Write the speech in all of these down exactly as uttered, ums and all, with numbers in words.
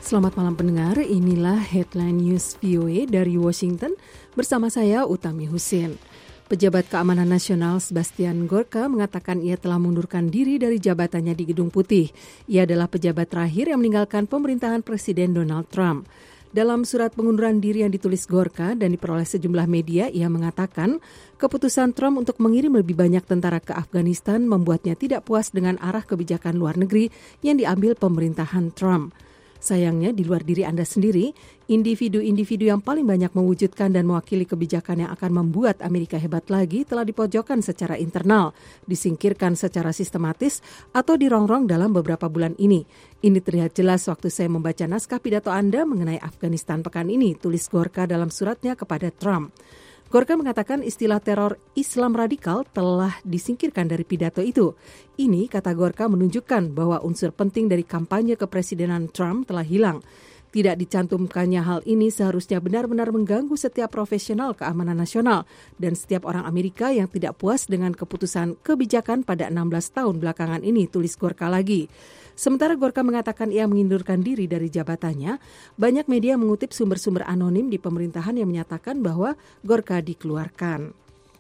Selamat malam pendengar, inilah Headline News V O A dari Washington bersama saya Utami Husin. Pejabat Keamanan Nasional Sebastian Gorka mengatakan ia telah mengundurkan diri dari jabatannya di Gedung Putih. Ia adalah pejabat terakhir yang meninggalkan pemerintahan Presiden Donald Trump. Dalam surat pengunduran diri yang ditulis Gorka dan diperoleh sejumlah media, ia mengatakan keputusan Trump untuk mengirim lebih banyak tentara ke Afghanistan membuatnya tidak puas dengan arah kebijakan luar negeri yang diambil pemerintahan Trump. Sayangnya di luar diri Anda sendiri, individu-individu yang paling banyak mewujudkan dan mewakili kebijakan yang akan membuat Amerika hebat lagi telah dipojokkan secara internal, disingkirkan secara sistematis, atau dirongrong dalam beberapa bulan ini. Ini terlihat jelas waktu saya membaca naskah pidato Anda mengenai Afghanistan pekan ini, tulis Gorka dalam suratnya kepada Trump. Gorka mengatakan istilah teror Islam radikal telah disingkirkan dari pidato itu. Ini, kata Gorka, menunjukkan bahwa unsur penting dari kampanye kepresidenan Trump telah hilang. Tidak dicantumkannya hal ini seharusnya benar-benar mengganggu setiap profesional keamanan nasional dan setiap orang Amerika yang tidak puas dengan keputusan kebijakan pada enam belas tahun belakangan ini, tulis Gorka lagi. Sementara Gorka mengatakan ia mengundurkan diri dari jabatannya, banyak media mengutip sumber-sumber anonim di pemerintahan yang menyatakan bahwa Gorka dikeluarkan.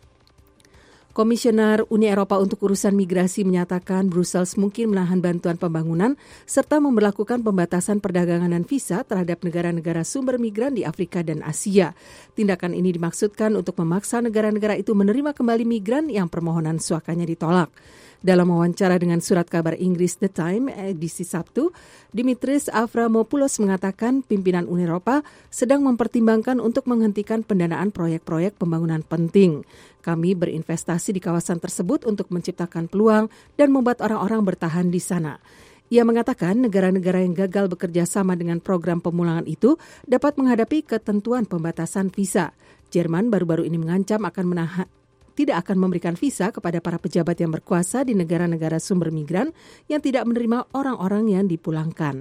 Komisioner Uni Eropa untuk urusan migrasi menyatakan Brussels mungkin menahan bantuan pembangunan serta memberlakukan pembatasan perdagangan dan visa terhadap negara-negara sumber migran di Afrika dan Asia. Tindakan ini dimaksudkan untuk memaksa negara-negara itu menerima kembali migran yang permohonan suakanya ditolak. Dalam wawancara dengan surat kabar Inggris The Times edisi Sabtu, Dimitris Avramopoulos mengatakan pimpinan Uni Eropa sedang mempertimbangkan untuk menghentikan pendanaan proyek-proyek pembangunan penting. Kami berinvestasi di kawasan tersebut untuk menciptakan peluang dan membuat orang-orang bertahan di sana. Ia mengatakan negara-negara yang gagal bekerja sama dengan program pemulangan itu dapat menghadapi ketentuan pembatasan visa. Jerman baru-baru ini mengancam akan menahan tidak akan memberikan visa kepada para pejabat yang berkuasa di negara-negara sumber migran yang tidak menerima orang-orang yang dipulangkan.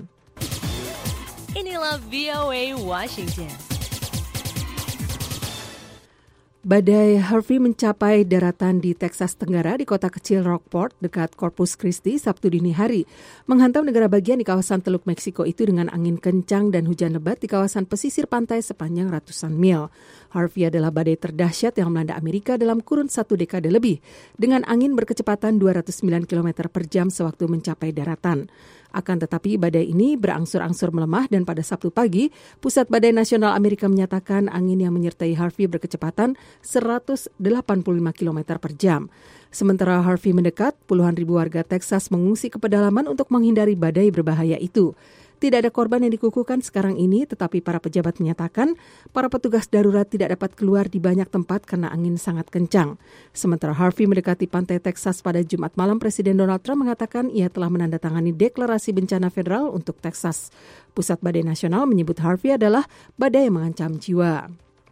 Inilah V O A Washington. Badai Harvey mencapai daratan di Texas Tenggara di kota kecil Rockport dekat Corpus Christi Sabtu dini hari, menghantam negara bagian di kawasan Teluk Meksiko itu dengan angin kencang dan hujan lebat di kawasan pesisir pantai sepanjang ratusan mil. Harvey adalah badai terdahsyat yang melanda Amerika dalam kurun satu dekade lebih, dengan angin berkecepatan dua ratus sembilan kilometer per jam sewaktu mencapai daratan. Akan tetapi badai ini berangsur-angsur melemah dan pada Sabtu pagi, Pusat Badai Nasional Amerika menyatakan angin yang menyertai Harvey berkecepatan seratus delapan puluh lima kilometer per jam. Sementara Harvey mendekat, puluhan ribu warga Texas mengungsi ke pedalaman untuk menghindari badai berbahaya itu. Tidak ada korban yang dikukuhkan sekarang ini, tetapi para pejabat menyatakan para petugas darurat tidak dapat keluar di banyak tempat karena angin sangat kencang. Sementara Harvey mendekati pantai Texas pada Jumat malam, Presiden Donald Trump mengatakan ia telah menandatangani deklarasi bencana federal untuk Texas. Pusat Badai Nasional menyebut Harvey adalah badai yang mengancam jiwa.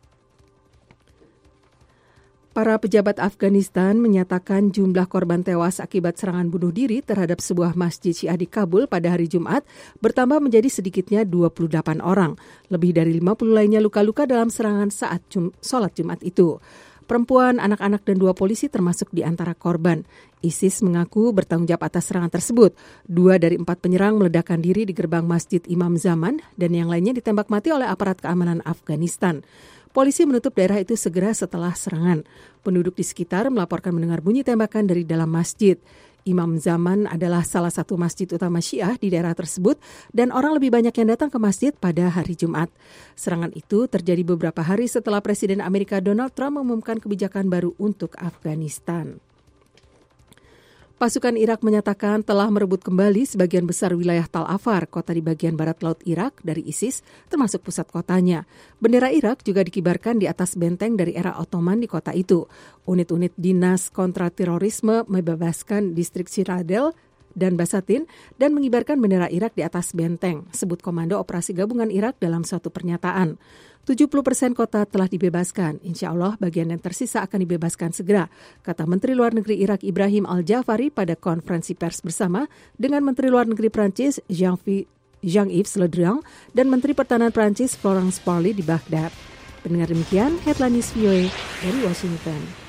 Para pejabat Afghanistan menyatakan jumlah korban tewas akibat serangan bunuh diri terhadap sebuah masjid Syiah di Kabul pada hari Jumat bertambah menjadi sedikitnya dua puluh delapan orang. Lebih dari lima puluh lainnya luka-luka dalam serangan saat jum- sholat Jumat itu. Perempuan, anak-anak, dan dua polisi termasuk di antara korban. ISIS mengaku bertanggung jawab atas serangan tersebut. Dua dari empat penyerang meledakkan diri di gerbang Masjid Imam Zaman dan yang lainnya ditembak mati oleh aparat keamanan Afghanistan. Polisi menutup daerah itu segera setelah serangan. Penduduk di sekitar melaporkan mendengar bunyi tembakan dari dalam masjid. Imam Zaman adalah salah satu masjid utama Syiah di daerah tersebut dan orang lebih banyak yang datang ke masjid pada hari Jumat. Serangan itu terjadi beberapa hari setelah Presiden Amerika Donald Trump mengumumkan kebijakan baru untuk Afghanistan. Pasukan Irak menyatakan telah merebut kembali sebagian besar wilayah Tal Afar, kota di bagian barat laut Irak, dari ISIS, termasuk pusat kotanya. Bendera Irak juga dikibarkan di atas benteng dari era Ottoman di kota itu. Unit-unit dinas kontraterorisme membebaskan distrik Citadel dan Basatin dan mengibarkan bendera Irak di atas benteng, sebut Komando Operasi Gabungan Irak dalam suatu pernyataan. tujuh puluh persen kota telah dibebaskan. Insya Allah bagian yang tersisa akan dibebaskan segera, kata Menteri Luar Negeri Irak Ibrahim Al-Jafari pada konferensi pers bersama dengan Menteri Luar Negeri Prancis Jean-Yves Le Drian dan Menteri Pertahanan Prancis Florence Parly di Baghdad. Pendengar demikian, Headline News V O A dari Washington.